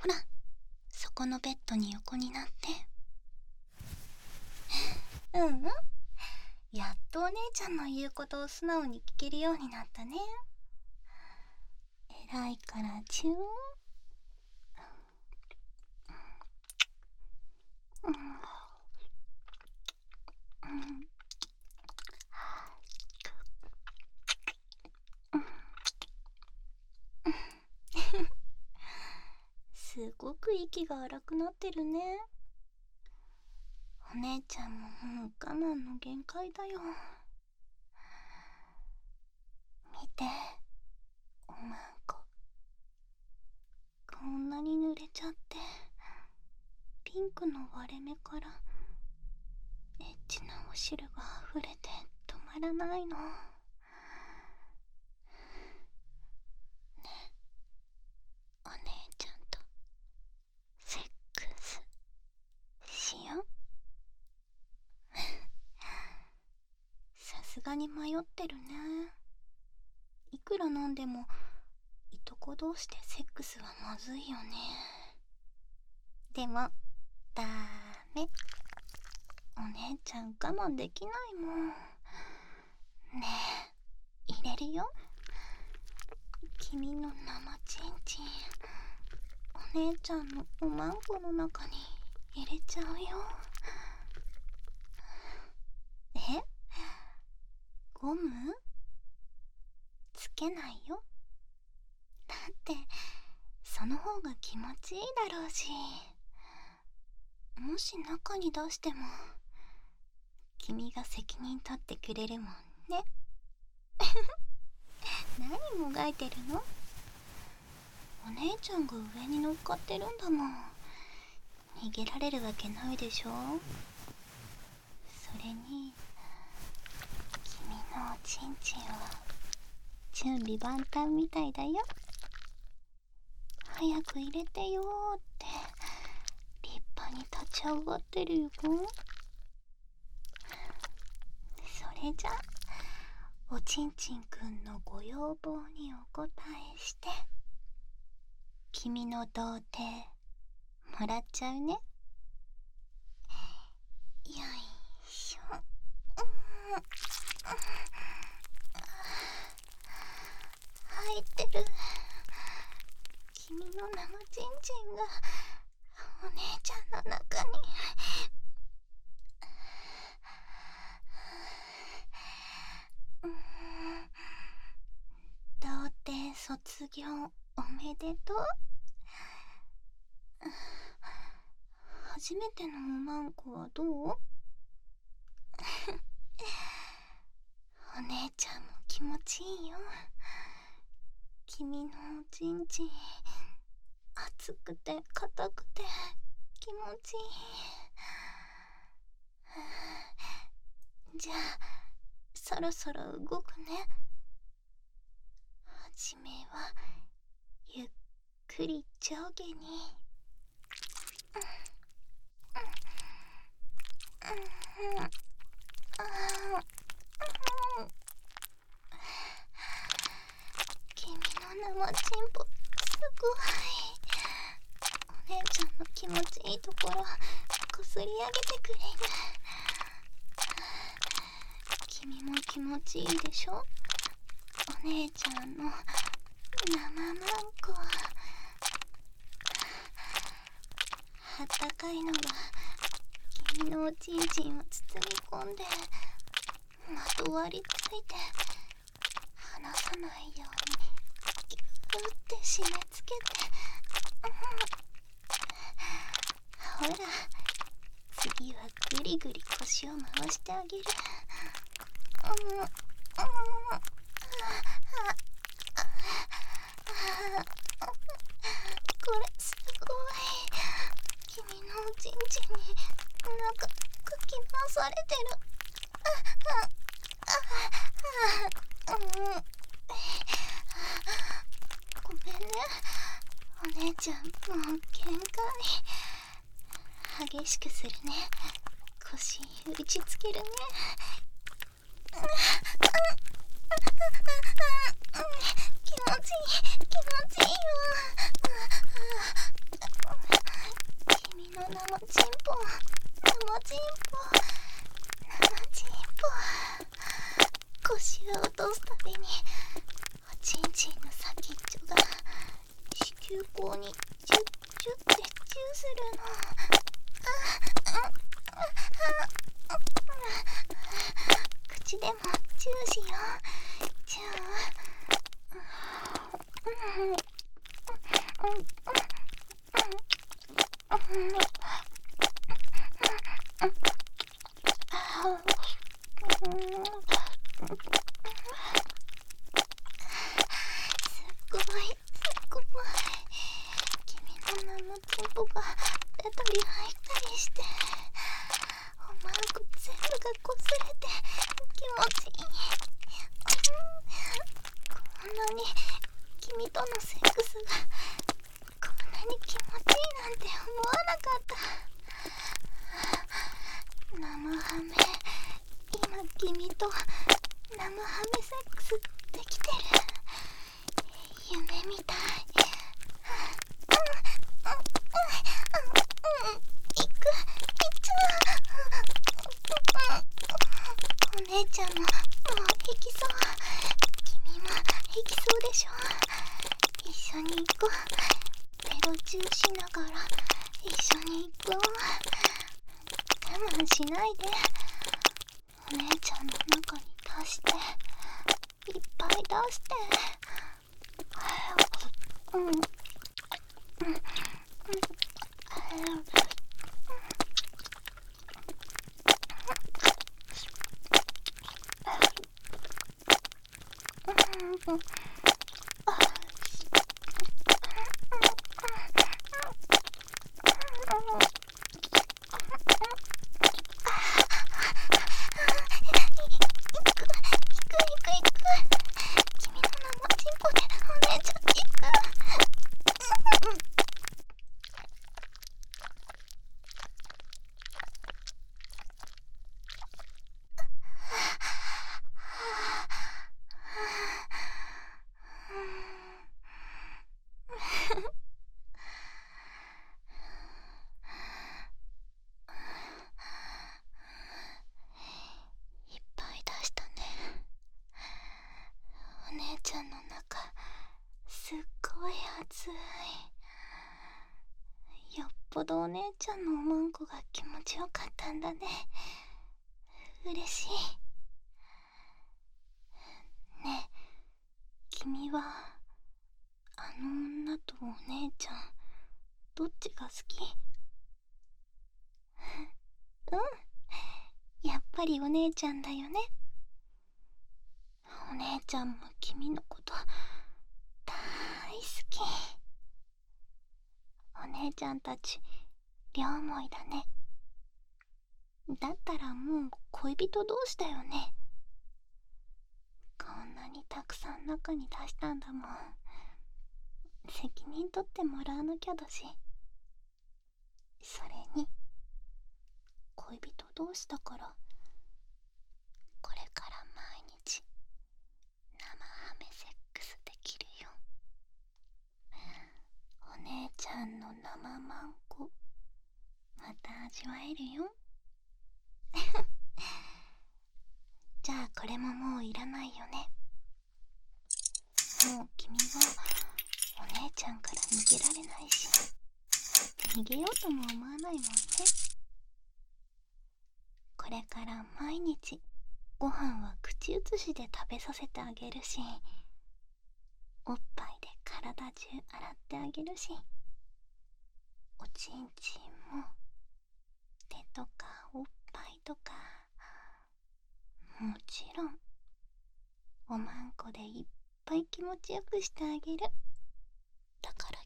ほら、そこのベッドに横になって。やっとお姉ちゃんの言うことを素直に聞けるようになったね。偉いからちゅー。すごく息が荒くなってるね。お姉ちゃんももう我慢の限界だよ。見て、おまんこ。こんなに濡れちゃって、ピンクの割れ目からエッチなお汁が溢れて止まらないの。ねえ、お姉ちゃんとセックスしよう。さすがに迷ってるね。いくらなんでもいとこ同士でセックスはまずいよね。でもダメ。お姉ちゃん我慢できないもん。ねえ、入れるよ。君の生チンチン、お姉ちゃんのおまんこの中に入れちゃうよ。え？ゴム？つけないよ。だってその方が気持ちいいだろうし。もし中に出しても君が責任取ってくれるもんね。何もがいてるの？お姉ちゃんが上に乗っかってるんだもん。逃げられるわけないでしょ。それに君のおちんちんは準備万端みたいだよ。早く入れてよーって立派に立ち上がってるよ。それじゃおちんちんくんのご要望にお答えして君の童貞もらっちゃうね。よいしょ。入ってる。君の生チンチンがお姉ちゃんの中に。童貞卒業おめでとう。初めてのおまんこはどう？お姉ちゃんも気持ちいいよ。君のおちんちん熱くて硬くて気持ちいい。じゃあそろそろ動くね。はじめはゆっくり上下に。君の生チンポすごい。お姉ちゃんの気持ちいいところこすり上げてくれる。君も気持ちいいでしょ。お姉ちゃんの生マンコ。あったかいのが君のおちんちんを包み込んでまとわりついて離さないようにギューって締め付けて、ほら次はグリグリ腰を回してあげる。これすごい。君のおちんちんになんかかき回されてる。ごめんねお姉ちゃん、もう限界。激しくするね。腰打ちつけるね。気持ちいい気持ちいいよ。 有効にチュッチュッてチューするの。口でもチューしよう。チュすっごい君の生チンポが出たり入ったりして、おまんこ全部がこすれて気持ちいい。こんなに君とのセックスがこんなに気持ちいいなんて思わなかった。生ハメ、今君と生ハメセックスできてる。夢みたい。お姉ちゃんももう引きそう。君も引きそうでしょ。一緒に行こう。ベロチューしながら一緒に行こう。我慢しないで。お姉ちゃんの中に出して、いっぱい出して。君の生チンポでお姉ちゃん行く。いっぱい出したね。お姉ちゃんの中すっごい熱い。よっぽどお姉ちゃんのおまんこが気持ちよかったんだね。嬉しい。ねえ、君はあの女とお姉ちゃんどっちが好き？やっぱりお姉ちゃんだよね。お姉ちゃんも君のこと大好き。お姉ちゃんたち両思いだね。だったらもう恋人同士だよね。こんなにたくさん中に出したんだもん。責任取ってもらわなきゃだし。それに恋人同士だからこれから毎日生ハメセックスできるよ。お姉ちゃんの生マンコまた味わえるよ。じゃあこれももういらないよね。もう君もお姉ちゃんから逃げられないし、逃げようとも思わないもんね。これから毎日ご飯は口移しで食べさせてあげるし、おっぱいで体中洗ってあげるし、おちんちんも手とかおっぱいとか、もちろんおまんこでいっぱい気持ちよくしてあげる。だから